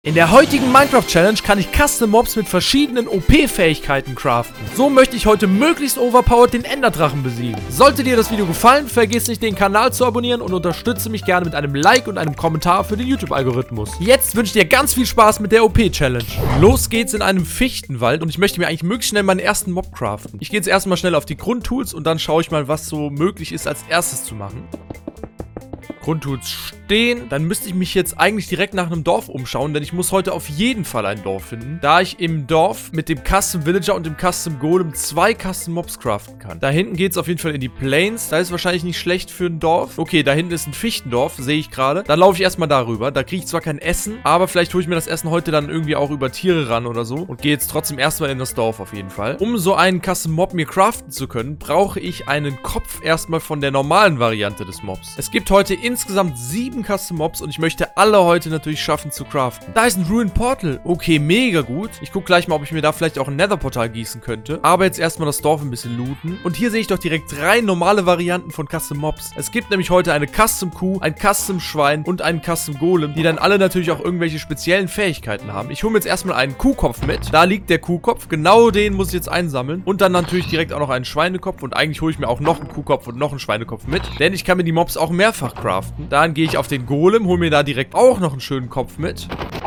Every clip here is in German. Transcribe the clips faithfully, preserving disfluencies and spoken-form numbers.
In der heutigen Minecraft-Challenge kann ich Custom-Mobs mit verschiedenen O P-Fähigkeiten craften. So möchte ich heute möglichst overpowered den Enderdrachen besiegen. Sollte dir das Video gefallen, vergiss nicht den Kanal zu abonnieren und unterstütze mich gerne mit einem Like und einem Kommentar für den YouTube-Algorithmus. Jetzt wünsche ich dir ganz viel Spaß mit der O P-Challenge. Los geht's in einem Fichtenwald und ich möchte mir eigentlich möglichst schnell meinen ersten Mob craften. Ich gehe jetzt erstmal schnell auf die Grundtools und dann schaue ich mal, was so möglich ist als erstes zu machen. Grundtools stehen. Dann müsste ich mich jetzt eigentlich direkt nach einem Dorf umschauen, denn ich muss heute auf jeden Fall ein Dorf finden, da ich im Dorf mit dem Custom Villager und dem Custom Golem zwei Custom Mobs craften kann. Da hinten geht es auf jeden Fall in die Plains. Da ist wahrscheinlich nicht schlecht für ein Dorf. Okay, da hinten ist ein Fichtendorf, sehe ich gerade. Dann laufe ich erstmal darüber. Da kriege ich zwar kein Essen, aber vielleicht hole ich mir das Essen heute dann irgendwie auch über Tiere ran oder so und gehe jetzt trotzdem erstmal in das Dorf auf jeden Fall. Um so einen Custom Mob mir craften zu können, brauche ich einen Kopf erstmal von der normalen Variante des Mobs. Es gibt heute insgesamt sieben Custom Mobs und ich möchte alle heute natürlich schaffen zu craften. Da ist ein Ruin Portal. Okay, mega gut. Ich gucke gleich mal, ob ich mir da vielleicht auch ein Nether Portal gießen könnte. Aber jetzt erstmal das Dorf ein bisschen looten. Und hier sehe ich doch direkt drei normale Varianten von Custom Mobs. Es gibt nämlich heute eine Custom Kuh, ein Custom Schwein und einen Custom Golem, die dann alle natürlich auch irgendwelche speziellen Fähigkeiten haben. Ich hole mir jetzt erstmal einen Kuhkopf mit. Da liegt der Kuhkopf. Genau den muss ich jetzt einsammeln. Und dann natürlich direkt auch noch einen Schweinekopf. Und eigentlich hole ich mir auch noch einen Kuhkopf und noch einen Schweinekopf mit. Denn ich kann mir die Mobs auch mehrfach craften. Dann gehe ich auf den Golem, hole mir da direkt auch noch einen schönen Kopf mit.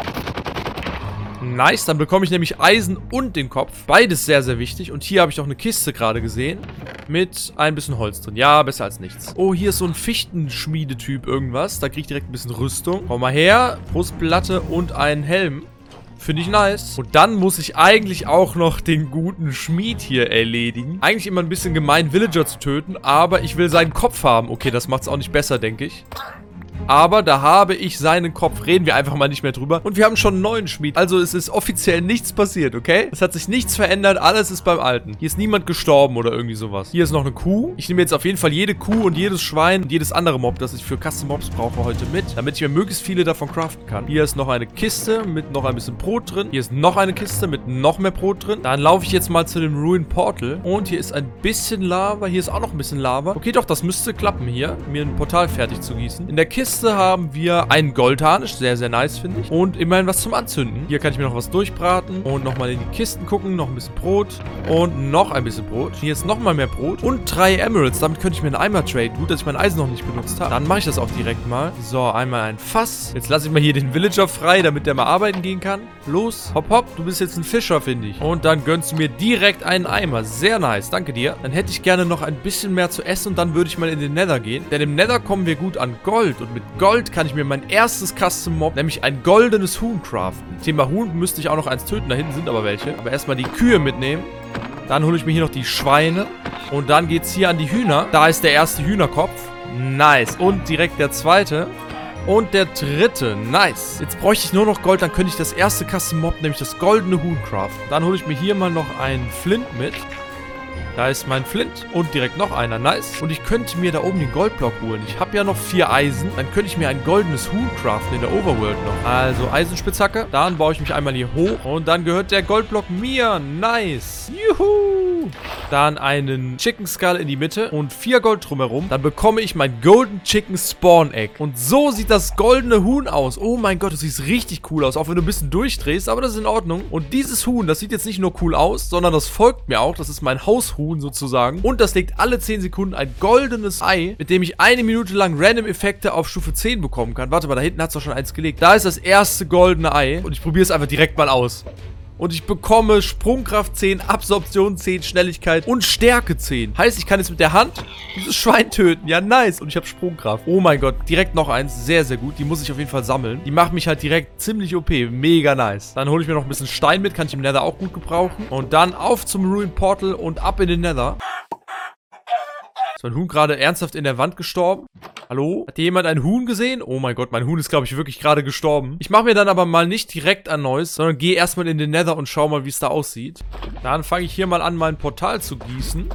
Nice, dann bekomme ich nämlich Eisen und den Kopf. Beides sehr, sehr wichtig. Und hier habe ich noch eine Kiste gerade gesehen. Mit ein bisschen Holz drin. Ja, besser als nichts. Oh, hier ist so ein Fichtenschmiedetyp irgendwas. Da kriege ich direkt ein bisschen Rüstung. Komm mal her. Brustplatte und einen Helm. Finde ich nice. Und dann muss ich eigentlich auch noch den guten Schmied hier erledigen. Eigentlich immer ein bisschen gemein, Villager zu töten. Aber ich will seinen Kopf haben. Okay, das macht es auch nicht besser, denke ich. Aber da habe ich seinen Kopf. Reden wir einfach mal nicht mehr drüber. Und wir haben schon einen neuen Schmied. Also es ist offiziell nichts passiert, okay? Es hat sich nichts verändert. Alles ist beim Alten. Hier ist niemand gestorben oder irgendwie sowas. Hier ist noch eine Kuh. Ich nehme jetzt auf jeden Fall jede Kuh und jedes Schwein und jedes andere Mob, das ich für Custom Mobs brauche, heute mit. Damit ich mir möglichst viele davon craften kann. Hier ist noch eine Kiste mit noch ein bisschen Brot drin. Hier ist noch eine Kiste mit noch mehr Brot drin. Dann laufe ich jetzt mal zu dem Ruin Portal. Und hier ist ein bisschen Lava. Hier ist auch noch ein bisschen Lava. Okay, doch, das müsste klappen hier. Mir ein Portal fertig zu gießen. In der Kiste haben wir einen Goldharnisch, sehr, sehr nice, finde ich. Und immerhin was zum Anzünden. Hier kann ich mir noch was durchbraten und nochmal in die Kisten gucken, noch ein bisschen Brot und noch ein bisschen Brot. Hier ist nochmal mehr Brot und drei Emeralds. Damit könnte ich mir einen Eimer traden. Gut, dass ich mein Eisen noch nicht benutzt habe. Dann mache ich das auch direkt mal. So, einmal ein Fass. Jetzt lasse ich mal hier den Villager frei, damit der mal arbeiten gehen kann. Los, hopp, hopp. Du bist jetzt ein Fischer, finde ich. Und dann gönnst du mir direkt einen Eimer. Sehr nice, danke dir. Dann hätte ich gerne noch ein bisschen mehr zu essen und dann würde ich mal in den Nether gehen. Denn im Nether kommen wir gut an Gold und mit Gold kann ich mir mein erstes Custom Mob, nämlich ein goldenes Huhn craften. Thema Huhn müsste ich auch noch eins töten, da hinten sind aber welche. Aber erstmal die Kühe mitnehmen. Dann hole ich mir hier noch die Schweine. Und dann geht es hier an die Hühner. Da ist der erste Hühnerkopf. Nice. Und direkt der zweite. Und der dritte. Nice. Jetzt bräuchte ich nur noch Gold, dann könnte ich das erste Custom Mob, nämlich das goldene Huhn craften. Dann hole ich mir hier mal noch einen Flint mit. Da ist mein Flint und direkt noch einer. Nice. Und ich könnte mir da oben den Goldblock holen. Ich habe ja noch vier Eisen. Dann könnte ich mir ein goldenes Huhn craften in der Overworld noch. Also Eisenspitzhacke. Dann baue ich mich einmal hier hoch. Und dann gehört der Goldblock mir. Nice. Juhu. Dann einen Chicken Skull in die Mitte und vier Gold drumherum. Dann bekomme ich mein Golden Chicken Spawn Egg. Und so sieht das goldene Huhn aus. Oh mein Gott, das sieht richtig cool aus. Auch wenn du ein bisschen durchdrehst, aber das ist in Ordnung. Und dieses Huhn, das sieht jetzt nicht nur cool aus, sondern das folgt mir auch. Das ist mein Haushuhn sozusagen. Und das legt alle zehn Sekunden ein goldenes Ei, mit dem ich eine Minute lang Random-Effekte auf Stufe zehn bekommen kann. Warte mal, da hinten hat es doch schon eins gelegt. Da ist das erste goldene Ei. Und ich probiere es einfach direkt mal aus. Und ich bekomme Sprungkraft zehn, Absorption zehn, Schnelligkeit und Stärke zehn. Heißt, ich kann jetzt mit der Hand dieses Schwein töten. Ja, nice. Und ich habe Sprungkraft. Oh mein Gott, direkt noch eins. Sehr, sehr gut. Die muss ich auf jeden Fall sammeln. Die macht mich halt direkt ziemlich O P. Mega nice. Dann hole ich mir noch ein bisschen Stein mit. Kann ich im Nether auch gut gebrauchen. Und dann auf zum Ruin Portal und ab in den Nether. Ist mein Huhn gerade ernsthaft in der Wand gestorben? Hallo? Hat hier jemand ein Huhn gesehen? Oh mein Gott, mein Huhn ist, glaube ich, wirklich gerade gestorben. Ich mache mir dann aber mal nicht direkt ein neues, sondern gehe erstmal in den Nether und schau mal, wie es da aussieht. Dann fange ich hier mal an, mein Portal zu gießen.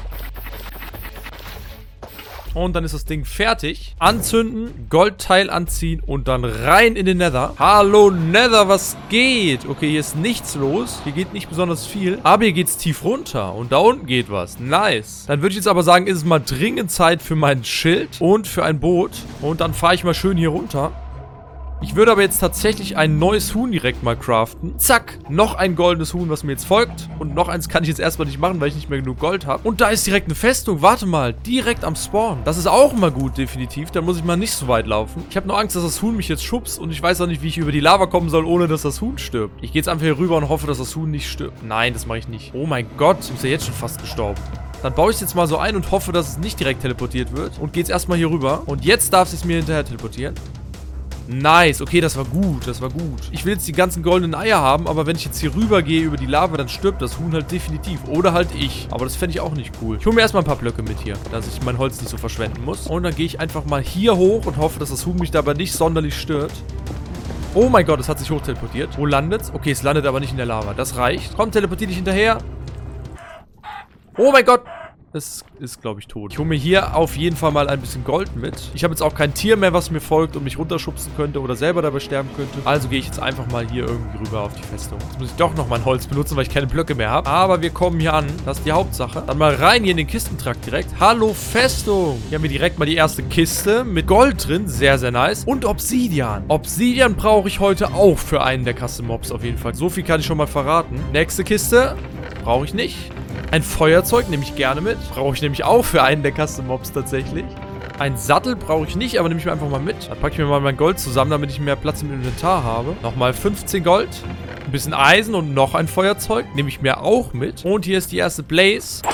Und dann ist das Ding fertig. Anzünden, Goldteil anziehen und dann rein in den Nether. Hallo Nether, was geht? Okay, hier ist nichts los. Hier geht nicht besonders viel. Aber hier geht es tief runter. Und da unten geht was. Nice. Dann würde ich jetzt aber sagen, ist es mal dringend Zeit für mein Schild und für ein Boot. Und dann fahre ich mal schön hier runter. Ich würde aber jetzt tatsächlich ein neues Huhn direkt mal craften. Zack, noch ein goldenes Huhn, was mir jetzt folgt. Und noch eins kann ich jetzt erstmal nicht machen, weil ich nicht mehr genug Gold habe. Und da ist direkt eine Festung. Warte mal, direkt am Spawn. Das ist auch mal gut, definitiv. Da muss ich mal nicht so weit laufen. Ich habe nur Angst, dass das Huhn mich jetzt schubst. Und ich weiß auch nicht, wie ich über die Lava kommen soll, ohne dass das Huhn stirbt. Ich gehe jetzt einfach hier rüber und hoffe, dass das Huhn nicht stirbt. Nein, das mache ich nicht. Oh mein Gott, ist ja jetzt schon fast gestorben. Dann baue ich es jetzt mal so ein und hoffe, dass es nicht direkt teleportiert wird. Und gehe jetzt erstmal hier rüber. Und jetzt darf es mir hinterher teleportieren. Nice, okay, das war gut, das war gut. Ich will jetzt die ganzen goldenen Eier haben, aber wenn ich jetzt hier rüber gehe über die Lava, dann stirbt das Huhn halt definitiv. Oder halt ich. Aber das fände ich auch nicht cool. Ich hole mir erstmal ein paar Blöcke mit hier, dass ich mein Holz nicht so verschwenden muss. Und dann gehe ich einfach mal hier hoch und hoffe, dass das Huhn mich dabei nicht sonderlich stört. Oh mein Gott, es hat sich hoch teleportiert. Wo landet's? Okay, es landet aber nicht in der Lava. Das reicht. Komm, teleportier dich hinterher. Oh mein Gott. Das ist, glaube ich, tot. Ich hole mir hier auf jeden Fall mal ein bisschen Gold mit. Ich habe jetzt auch kein Tier mehr, was mir folgt und mich runterschubsen könnte oder selber dabei sterben könnte. Also gehe ich jetzt einfach mal hier irgendwie rüber auf die Festung. Jetzt muss ich doch noch mein Holz benutzen, weil ich keine Blöcke mehr habe. Aber wir kommen hier an. Das ist die Hauptsache. Dann mal rein hier in den Kistentrakt direkt. Hallo Festung. Hier haben wir direkt mal die erste Kiste mit Gold drin. Sehr, sehr nice. Und Obsidian. Obsidian brauche ich heute auch für einen der Custom Mobs auf jeden Fall. So viel kann ich schon mal verraten. Nächste Kiste brauche ich nicht. Ein Feuerzeug nehme ich gerne mit. Brauche ich nämlich auch für einen der Custom Mobs tatsächlich. Ein Sattel brauche ich nicht, aber nehme ich mir einfach mal mit. Dann packe ich mir mal mein Gold zusammen, damit ich mehr Platz im Inventar habe. Nochmal fünfzehn Gold. Ein bisschen Eisen und noch ein Feuerzeug. Nehme ich mir auch mit. Und hier ist die erste Blaze.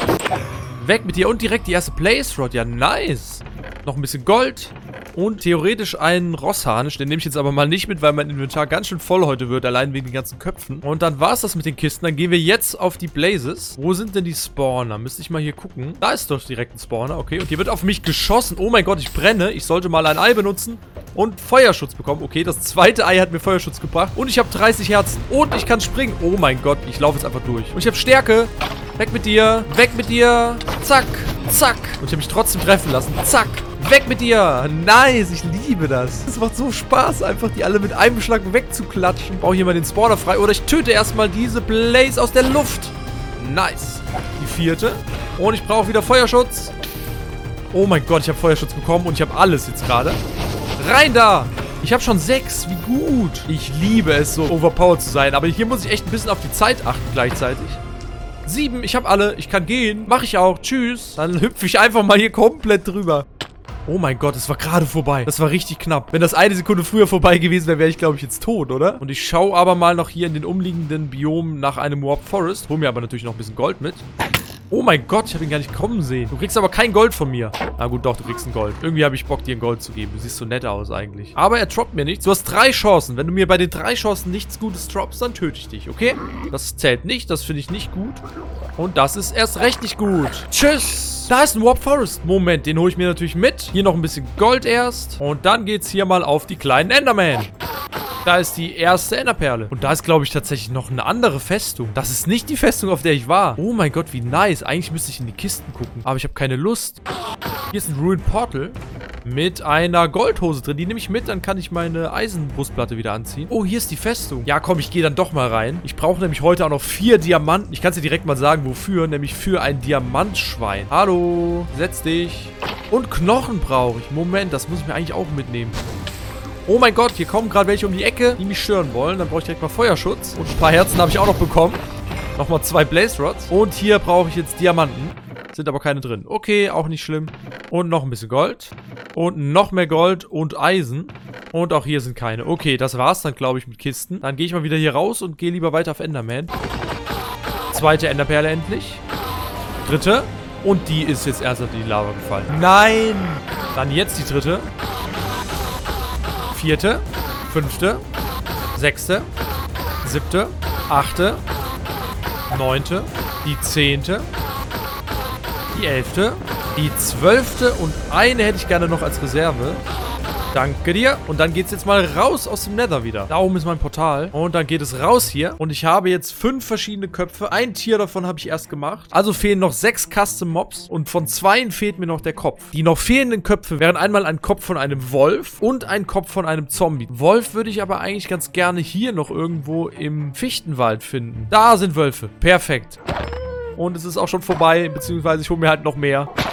Weg mit dir. Und direkt die erste Blaze Rod. Ja, nice. Noch ein bisschen Gold. Und theoretisch einen Rossharnisch. Den nehme ich jetzt aber mal nicht mit, weil mein Inventar ganz schön voll heute wird. Allein wegen den ganzen Köpfen. Und dann war es das mit den Kisten. Dann gehen wir jetzt auf die Blazes. Wo sind denn die Spawner? Müsste ich mal hier gucken. Da ist doch direkt ein Spawner. Okay. Und hier wird auf mich geschossen. Oh mein Gott, ich brenne. Ich sollte mal ein Ei benutzen und Feuerschutz bekommen. Okay, das zweite Ei hat mir Feuerschutz gebracht. Und ich habe dreißig Herzen. Und ich kann springen. Oh mein Gott, ich laufe jetzt einfach durch. Und ich habe Stärke. Weg mit dir. Weg mit dir. Zack. Zack. Und ich habe mich trotzdem treffen lassen. Zack. Weg mit dir! Nice, ich liebe das. Es macht so Spaß, einfach die alle mit einem Schlag wegzuklatschen. Ich baue hier mal den Spawner frei. Oder ich töte erstmal diese Blaze aus der Luft. Nice. Die vierte. Und ich brauche wieder Feuerschutz. Oh mein Gott, ich habe Feuerschutz bekommen und ich habe alles jetzt gerade. Rein da! Ich habe schon sechs. Wie gut. Ich liebe es, so overpowered zu sein. Aber hier muss ich echt ein bisschen auf die Zeit achten gleichzeitig. Sieben, ich habe alle. Ich kann gehen. Mache ich auch. Tschüss. Dann hüpfe ich einfach mal hier komplett drüber. Oh mein Gott, es war gerade vorbei. Das war richtig knapp. Wenn das eine Sekunde früher vorbei gewesen wäre, wäre ich, glaube ich, jetzt tot, oder? Und ich schaue aber mal noch hier in den umliegenden Biomen nach einem Warp Forest. Hol mir aber natürlich noch ein bisschen Gold mit. Oh mein Gott, ich habe ihn gar nicht kommen sehen. Du kriegst aber kein Gold von mir. Na gut, doch, du kriegst ein Gold. Irgendwie habe ich Bock, dir ein Gold zu geben. Du siehst so nett aus eigentlich. Aber er droppt mir nichts. Du hast drei Chancen. Wenn du mir bei den drei Chancen nichts Gutes droppst, dann töte ich dich, okay? Das zählt nicht. Das finde ich nicht gut. Und das ist erst recht nicht gut. Tschüss. Da ist ein Warp Forest. Moment, den hole ich mir natürlich mit. Hier noch ein bisschen Gold erst. Und dann geht's hier mal auf die kleinen Enderman. Da ist die erste Enderperle. Und da ist, glaube ich, tatsächlich noch eine andere Festung. Das ist nicht die Festung, auf der ich war. Oh mein Gott, wie nice. Eigentlich müsste ich in die Kisten gucken. Aber ich habe keine Lust. Hier ist ein Ruined Portal mit einer Goldhose drin. Die nehme ich mit, dann kann ich meine Eisenbrustplatte wieder anziehen. Oh, hier ist die Festung. Ja, komm, ich gehe dann doch mal rein. Ich brauche nämlich heute auch noch vier Diamanten. Ich kann es dir direkt mal sagen, wofür. Nämlich für ein Diamantschwein. Hallo, setz dich. Und Knochen brauche ich. Moment, das muss ich mir eigentlich auch mitnehmen. Oh mein Gott, hier kommen gerade welche um die Ecke, die mich stören wollen. Dann brauche ich direkt mal Feuerschutz. Und ein paar Herzen habe ich auch noch bekommen. Nochmal zwei Blaze Rods. Und hier brauche ich jetzt Diamanten. Sind aber keine drin. Okay, auch nicht schlimm. Und noch ein bisschen Gold. Und noch mehr Gold und Eisen. Und auch hier sind keine. Okay, das war's dann, glaube ich, mit Kisten. Dann gehe ich mal wieder hier raus und gehe lieber weiter auf Enderman. Zweite Enderperle endlich. Dritte. Und die ist jetzt erst auf die Lava gefallen. Nein! Dann jetzt die dritte. Vierte. Fünfte. Sechste. Siebte. Achte. Neunte. Die zehnte. Die elfte. Die zwölfte. Und eine hätte ich gerne noch als Reserve. Danke dir. Und dann geht es jetzt mal raus aus dem Nether wieder. Da oben ist mein Portal. Und dann geht es raus hier. Und ich habe jetzt fünf verschiedene Köpfe. Ein Tier davon habe ich erst gemacht. Also fehlen noch sechs Custom Mobs. Und von zweien fehlt mir noch der Kopf. Die noch fehlenden Köpfe wären einmal ein Kopf von einem Wolf und ein Kopf von einem Zombie. Wolf würde ich aber eigentlich ganz gerne hier noch irgendwo im Fichtenwald finden. Da sind Wölfe. Perfekt. Und es ist auch schon vorbei. Beziehungsweise ich hole mir halt noch mehr.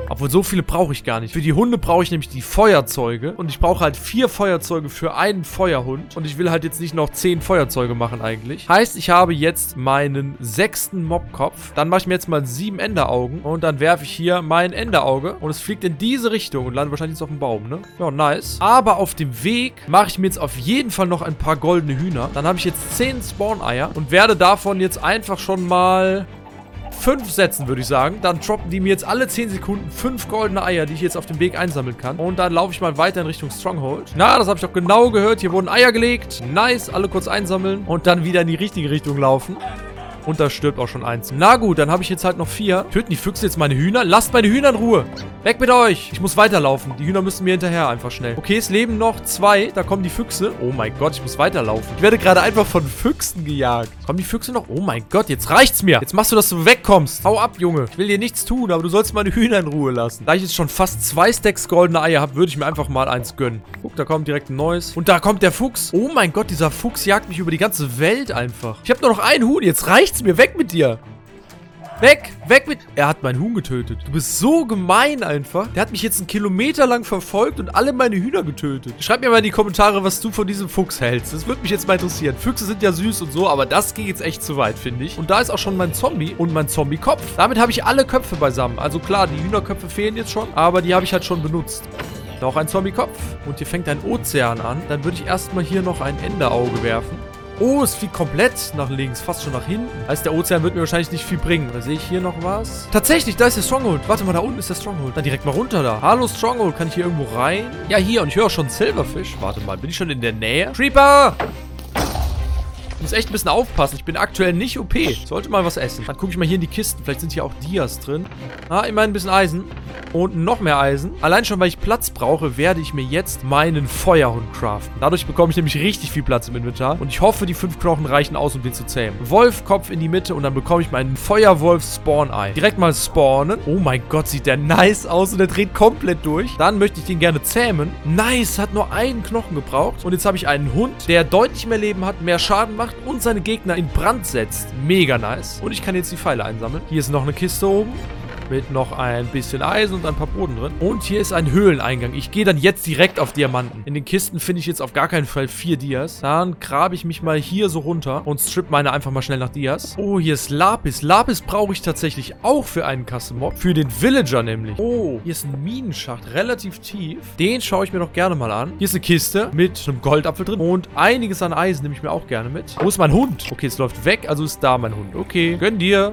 Obwohl, so viele brauche ich gar nicht. Für die Hunde brauche ich nämlich die Feuerzeuge. Und ich brauche halt vier Feuerzeuge für einen Feuerhund. Und ich will halt jetzt nicht noch zehn Feuerzeuge machen eigentlich. Heißt, ich habe jetzt meinen sechsten Mobkopf. Dann mache ich mir jetzt mal sieben Enderaugen. Und dann werfe ich hier mein Enderauge. Und es fliegt in diese Richtung und landet wahrscheinlich jetzt auf dem Baum, ne? Ja, nice. Aber auf dem Weg mache ich mir jetzt auf jeden Fall noch ein paar goldene Hühner. Dann habe ich jetzt zehn Spawn-Eier und werde davon jetzt einfach schon mal fünf setzen, würde ich sagen. Dann droppen die mir jetzt alle zehn Sekunden fünf goldene Eier, die ich jetzt auf dem Weg einsammeln kann. Und dann laufe ich mal weiter in Richtung Stronghold. Na, das habe ich doch genau gehört. Hier wurden Eier gelegt. Nice, alle kurz einsammeln und dann wieder in die richtige Richtung laufen. Und da stirbt auch schon eins. Na gut, dann habe ich jetzt halt noch vier. Töten die Füchse jetzt meine Hühner? Lasst meine Hühner in Ruhe. Weg mit euch. Ich muss weiterlaufen. Die Hühner müssen mir hinterher einfach schnell. Okay, es leben noch zwei. Da kommen die Füchse. Oh mein Gott, ich muss weiterlaufen. Ich werde gerade einfach von Füchsen gejagt. Kommen die Füchse noch? Oh mein Gott, jetzt reicht's mir. Jetzt machst du, dass du wegkommst. Hau ab, Junge. Ich will dir nichts tun, aber du sollst meine Hühner in Ruhe lassen. Da ich jetzt schon fast zwei Stacks goldene Eier habe, würde ich mir einfach mal eins gönnen. Guck, da kommt direkt ein neues. Und da kommt der Fuchs. Oh mein Gott, dieser Fuchs jagt mich über die ganze Welt einfach. Ich habe nur noch ein Huhn. Jetzt reicht's mir. Weg mit dir. Weg, weg mit... Er hat mein Huhn getötet. Du bist so gemein einfach. Der hat mich jetzt einen Kilometer lang verfolgt und alle meine Hühner getötet. Schreib mir mal in die Kommentare, was du von diesem Fuchs hältst. Das würde mich jetzt mal interessieren. Füchse sind ja süß und so, aber das geht jetzt echt zu weit, finde ich. Und da ist auch schon mein Zombie und mein Zombie-Kopf. Damit habe ich alle Köpfe beisammen. Also klar, die Hühnerköpfe fehlen jetzt schon, aber die habe ich halt schon benutzt. Noch ein Zombie-Kopf. Und hier fängt ein Ozean an. Dann würde ich erstmal hier noch ein Enderauge werfen. Oh, es fliegt komplett nach links, fast schon nach hinten. Heißt, der Ozean wird mir wahrscheinlich nicht viel bringen. Da sehe ich hier noch was. Tatsächlich, da ist der Stronghold. Warte mal, da unten ist der Stronghold. Dann direkt mal runter da. Hallo Stronghold, kann ich hier irgendwo rein? Ja, hier. Und ich höre auch schon Silverfish. Warte mal, bin ich schon in der Nähe? Creeper! Ich muss echt ein bisschen aufpassen. Ich bin aktuell nicht O P. Sollte mal was essen. Dann gucke ich mal hier in die Kisten. Vielleicht sind hier auch Dias drin. Ah, immerhin ein bisschen Eisen. Und noch mehr Eisen. Allein schon, weil ich Platz brauche, werde ich mir jetzt meinen Feuerhund craften. Dadurch bekomme ich nämlich richtig viel Platz im Inventar. Und ich hoffe, die fünf Knochen reichen aus, um den zu zähmen. Wolfkopf in die Mitte und dann bekomme ich meinen Feuerwolf-Spawn-Ei. Direkt mal spawnen. Oh mein Gott, sieht der nice aus und der dreht komplett durch. Dann möchte ich den gerne zähmen. Nice, hat nur einen Knochen gebraucht. Und jetzt habe ich einen Hund, der deutlich mehr Leben hat, mehr Schaden macht und seine Gegner in Brand setzt. Mega nice. Und ich kann jetzt die Pfeile einsammeln. Hier ist noch eine Kiste oben. Mit noch ein bisschen Eisen und ein paar Boden drin. Und hier ist ein Höhleneingang. Ich gehe dann jetzt direkt auf Diamanten. In den Kisten finde ich jetzt auf gar keinen Fall vier Dias. Dann grabe ich mich mal hier so runter und strip meine einfach mal schnell nach Dias. Oh, hier ist Lapis. Lapis brauche ich tatsächlich auch für einen Custom-Mob. Für den Villager nämlich. Oh, hier ist ein Minenschacht. Relativ tief. Den schaue ich mir doch gerne mal an. Hier ist eine Kiste mit einem Goldapfel drin. Und einiges an Eisen nehme ich mir auch gerne mit. Wo ist mein Hund? Okay, es läuft weg. Also ist da mein Hund. Okay, gönn dir.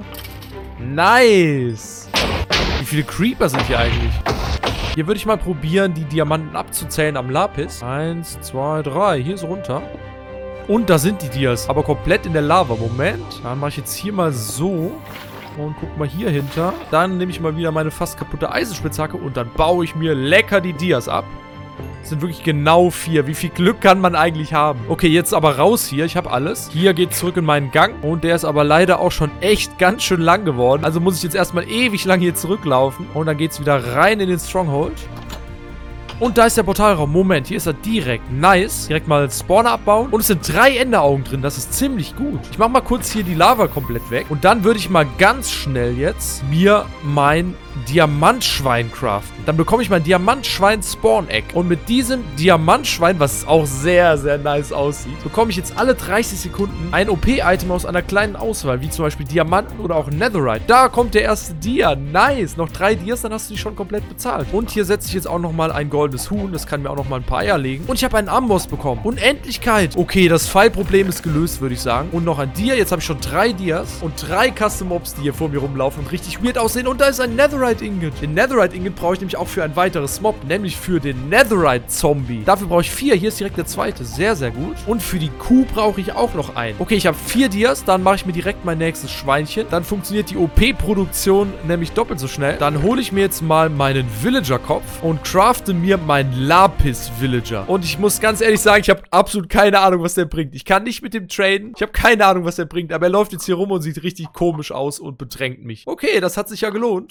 Nice. Wie viele Creeper sind hier eigentlich? Hier würde ich mal probieren, die Diamanten abzuzählen am Lapis. Eins, zwei, drei. Hier ist runter. Und da sind die Dias. Aber komplett in der Lava. Moment. Dann mache ich jetzt hier mal so. Und guck mal hier hinter. Dann nehme ich mal wieder meine fast kaputte Eisenspitzhacke. Und dann baue ich mir lecker die Dias ab. Das sind wirklich genau vier. Wie viel Glück kann man eigentlich haben? Okay, jetzt aber raus hier. Ich habe alles. Hier geht zurück in meinen Gang. Und der ist aber leider auch schon echt ganz schön lang geworden. Also muss ich jetzt erstmal ewig lang hier zurücklaufen. Und dann geht es wieder rein in den Stronghold. Und da ist der Portalraum. Moment, hier ist er direkt. Nice. Direkt mal Spawner abbauen. Und es sind drei Enderaugen drin. Das ist ziemlich gut. Ich mache mal kurz hier die Lava komplett weg. Und dann würde ich mal ganz schnell jetzt mir mein Diamantschwein craften. Dann bekomme ich mein Diamantschwein-Spawn-Egg. Und mit diesem Diamantschwein, was auch sehr, sehr nice aussieht, bekomme ich jetzt alle dreißig Sekunden ein O P-Item aus einer kleinen Auswahl, wie zum Beispiel Diamanten oder auch Netherite. Da kommt der erste Dia. Nice. Noch drei Dias, dann hast du die schon komplett bezahlt. Und hier setze ich jetzt auch nochmal ein goldenes Huhn. Das kann mir auch nochmal ein paar Eier legen. Und ich habe einen Amboss bekommen. Unendlichkeit. Okay, das Pfeilproblem ist gelöst, würde ich sagen. Und noch ein Dia. Jetzt habe ich schon drei Dias und drei Custom-Mobs, die hier vor mir rumlaufen und richtig weird aussehen. Und da ist ein Netherite Ingot. Den Netherite Ingot brauche ich nämlich auch für ein weiteres Mob, nämlich für den Netherite Zombie. Dafür brauche ich vier. Hier ist direkt der zweite. Sehr, sehr gut. Und für die Kuh brauche ich auch noch einen. Okay, ich habe vier Dias. Dann mache ich mir direkt mein nächstes Schweinchen. Dann funktioniert die O P-Produktion nämlich doppelt so schnell. Dann hole ich mir jetzt mal meinen Villager-Kopf und crafte mir meinen Lapis-Villager. Und ich muss ganz ehrlich sagen, ich habe absolut keine Ahnung, was der bringt. Ich kann nicht mit dem traden. Ich habe keine Ahnung, was der bringt. Aber er läuft jetzt hier rum und sieht richtig komisch aus und bedrängt mich. Okay, das hat sich ja gelohnt. Und ich habe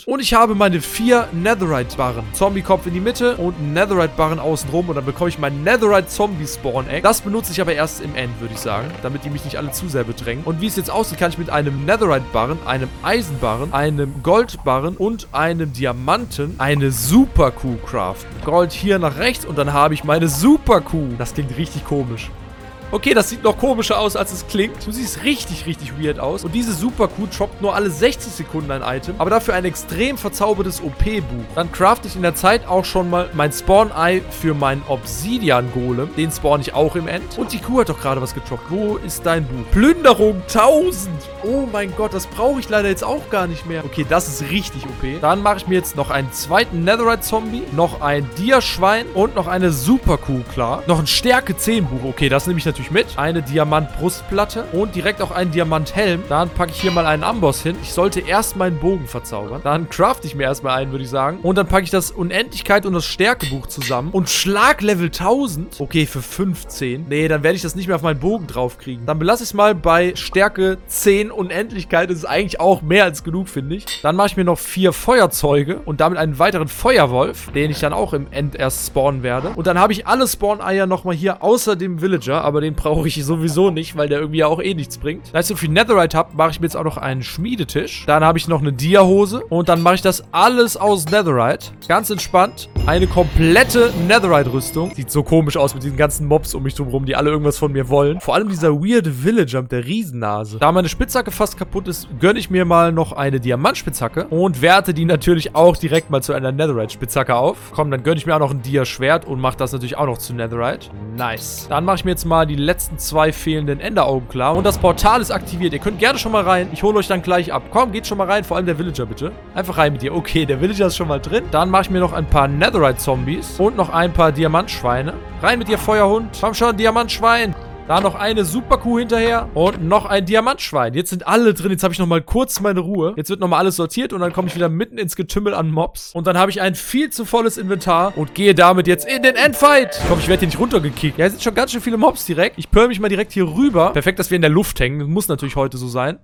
habe meine vier Netherite-Barren. Zombie-Kopf in die Mitte und ein Netherite-Barren außenrum. Und dann bekomme ich mein Netherite-Zombie-Spawn-Egg. Das benutze ich aber erst im End, würde ich sagen. Damit die mich nicht alle zu sehr bedrängen. Und wie es jetzt aussieht, kann ich mit einem Netherite-Barren, einem Eisenbarren, einem Goldbarren und einem Diamanten eine Super-Kuh craften. Gold hier nach rechts und dann habe ich meine Super-Kuh. Das klingt richtig komisch. Okay, das sieht noch komischer aus, als es klingt. Du siehst richtig, richtig weird aus. Und diese Super-Kuh droppt nur alle sechzig Sekunden ein Item, aber dafür ein extrem verzaubertes O P-Buch. Dann crafte ich in der Zeit auch schon mal mein Spawn-Ei für meinen Obsidian-Golem. Den spawn ich auch im End. Und die Kuh hat doch gerade was gedroppt. Wo ist dein Buch? Plünderung tausend. Oh mein Gott, das brauche ich leider jetzt auch gar nicht mehr. Okay, das ist richtig O P. Dann mache ich mir jetzt noch einen zweiten Netherite-Zombie, noch ein Dia-Schwein und noch eine Super-Kuh, klar. Noch ein Stärke zehn Buch. Okay, das nehme ich natürlich mit. Eine Diamant-Brustplatte und direkt auch einen Diamant-Helm. Dann packe ich hier mal einen Amboss hin. Ich sollte erst meinen Bogen verzaubern. Dann crafte ich mir erstmal einen, würde ich sagen. Und dann packe ich das Unendlichkeit und das Stärkebuch zusammen. Und Schlag Level tausend. Okay, für fünfzehn. Nee, dann werde ich das nicht mehr auf meinen Bogen draufkriegen. Dann belasse ich es mal bei Stärke zehn Unendlichkeit. Das ist eigentlich auch mehr als genug, finde ich. Dann mache ich mir noch vier Feuerzeuge und damit einen weiteren Feuerwolf, den ich dann auch im End erst spawnen werde. Und dann habe ich alle Spawn-Eier nochmal hier außer dem Villager, aber den brauche ich sowieso nicht, weil der irgendwie ja auch eh nichts bringt. Da ich so viel Netherite habe, mache ich mir jetzt auch noch einen Schmiedetisch. Dann habe ich noch eine Dia-Hose und dann mache ich das alles aus Netherite. Ganz entspannt. Eine komplette Netherite-Rüstung. Sieht so komisch aus mit diesen ganzen Mobs um mich drumherum, die alle irgendwas von mir wollen. Vor allem dieser weirde Villager mit der Riesennase. Da meine Spitzhacke fast kaputt ist, gönne ich mir mal noch eine Diamantspitzhacke und werte die natürlich auch direkt mal zu einer Netherite-Spitzhacke auf. Komm, dann gönne ich mir auch noch ein Dia-Schwert und mache das natürlich auch noch zu Netherite. Nice. Dann mache ich mir jetzt mal die letzten zwei fehlenden Enderaugen klar. Und das Portal ist aktiviert. Ihr könnt gerne schon mal rein. Ich hole euch dann gleich ab. Komm, geht schon mal rein. Vor allem der Villager, bitte. Einfach rein mit dir. Okay, der Villager ist schon mal drin. Dann mache ich mir noch ein paar Netherite-Zombies. Und noch ein paar Diamantschweine. Rein mit dir, Feuerhund. Komm schon, Diamantschwein. Da noch eine Superkuh hinterher und noch ein Diamantschwein. Jetzt sind alle drin. Jetzt habe ich nochmal kurz meine Ruhe. Jetzt wird nochmal alles sortiert und dann komme ich wieder mitten ins Getümmel an Mobs. Und dann habe ich ein viel zu volles Inventar und gehe damit jetzt in den Endfight. Komm, ich werde hier nicht runtergekickt. Ja, es sind schon ganz schön viele Mobs direkt. Ich pöll mich mal direkt hier rüber. Perfekt, dass wir in der Luft hängen. Das muss natürlich heute so sein.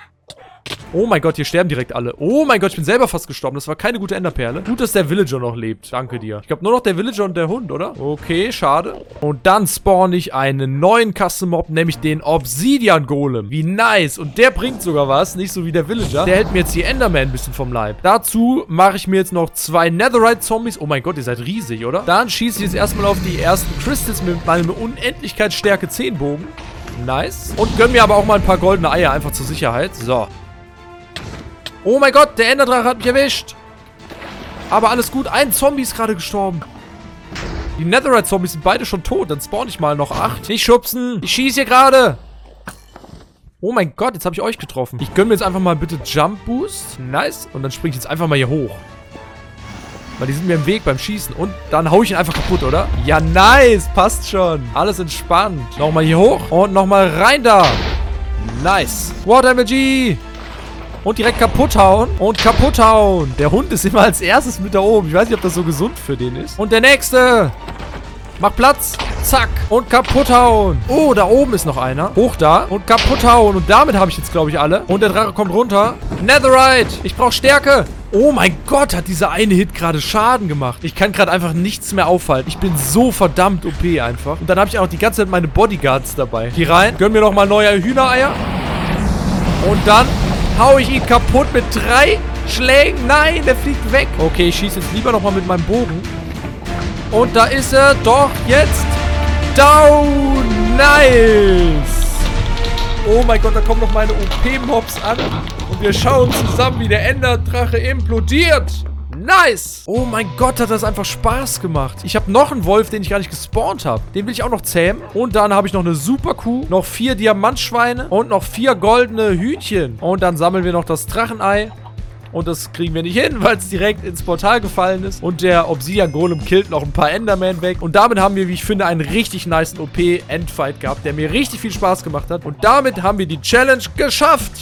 Oh mein Gott, hier sterben direkt alle. Oh mein Gott, ich bin selber fast gestorben. Das war keine gute Enderperle. Gut, dass der Villager noch lebt. Danke dir. Ich glaube nur noch der Villager und der Hund, oder? Okay, schade. Und dann spawn ich einen neuen Custom-Mob, nämlich den Obsidian-Golem. Wie nice. Und der bringt sogar was. Nicht so wie der Villager. Der hält mir jetzt die Enderman ein bisschen vom Leib. Dazu mache ich mir jetzt noch zwei Netherite-Zombies. Oh mein Gott, ihr seid riesig, oder? Dann schieße ich jetzt erstmal auf die ersten Crystals mit meinem Unendlichkeitsstärke zehn Bogen. Nice. Und gönn mir aber auch mal ein paar goldene Eier, einfach zur Sicherheit. So. Oh mein Gott, der Enderdrache hat mich erwischt. Aber alles gut. Ein Zombie ist gerade gestorben. Die Netherite-Zombies sind beide schon tot. Dann spawn ich mal noch acht. Nicht schubsen. Ich schieße hier gerade. Oh mein Gott, jetzt habe ich euch getroffen. Ich gönne mir jetzt einfach mal bitte Jump Boost. Nice. Und dann springe ich jetzt einfach mal hier hoch. Weil die sind mir im Weg beim Schießen. Und dann hau ich ihn einfach kaputt, oder? Ja, nice. Passt schon. Alles entspannt. Nochmal hier hoch. Und nochmal rein da. Nice. Water M G. Und direkt kaputt hauen. Und kaputt hauen. Der Hund ist immer als erstes mit da oben. Ich weiß nicht, ob das so gesund für den ist. Und der nächste. Mach Platz. Zack. Und kaputt hauen. Oh, da oben ist noch einer. Hoch da. Und kaputt hauen. Und damit habe ich jetzt, glaube ich, alle. Und der Drache kommt runter. Netherite. Ich brauche Stärke. Oh mein Gott, hat dieser eine Hit gerade Schaden gemacht. Ich kann gerade einfach nichts mehr aufhalten. Ich bin so verdammt O P einfach. Und dann habe ich auch die ganze Zeit meine Bodyguards dabei. Hier rein. Gönn mir nochmal neue Hühnereier. Und dann hau ich ihn kaputt mit drei Schlägen. Nein, der fliegt weg. Okay, ich schieße jetzt lieber nochmal mit meinem Bogen. Und da ist er doch jetzt down. Nice. Oh mein Gott, da kommen noch meine O P-Mobs an. Und wir schauen zusammen, wie der Enderdrache implodiert. Nice. Oh mein Gott, hat das einfach Spaß gemacht. Ich habe noch einen Wolf, den ich gar nicht gespawnt habe. Den will ich auch noch zähmen. Und dann habe ich noch eine Superkuh, noch vier Diamantschweine und noch vier goldene Hühnchen. Und dann sammeln wir noch das Drachenei. Und das kriegen wir nicht hin, weil es direkt ins Portal gefallen ist. Und der Obsidian-Golem killt noch ein paar Enderman weg. Und damit haben wir, wie ich finde, einen richtig nicen O P-Endfight gehabt, der mir richtig viel Spaß gemacht hat. Und damit haben wir die Challenge geschafft.